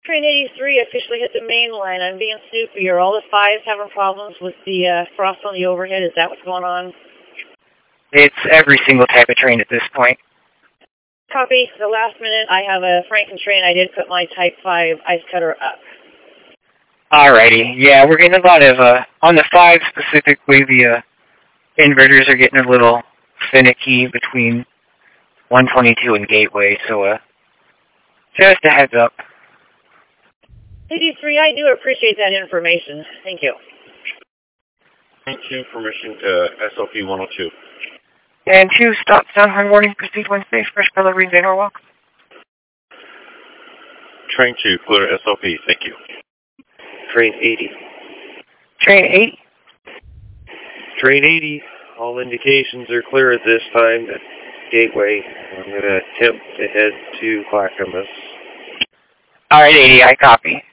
Train 83 officially hit the main line. I'm being snoopy. Are all the 5s having problems with the frost on the overhead? Is that what's going on? It's every single type of train at this point. Copy. The last minute, I have a Franken train. I did put my Type 5 ice cutter up. Alrighty. Yeah, we're getting a lot of, on the 5 specifically, the inverters are getting a little finicky between 122 and Gateway, so, just a heads up. 83, I do appreciate that information. Thank you. Thank you. Permission to SOP 102. And 2, stop, sound horn warning, proceed when safe, fresh color, read Norwalk. Train 2, clear SOP. Thank you. Train 80. Train 80. Train 80. All indications are clear at this time at Gateway. I'm going to attempt to head to Clackamas. Alright, 80, I copy.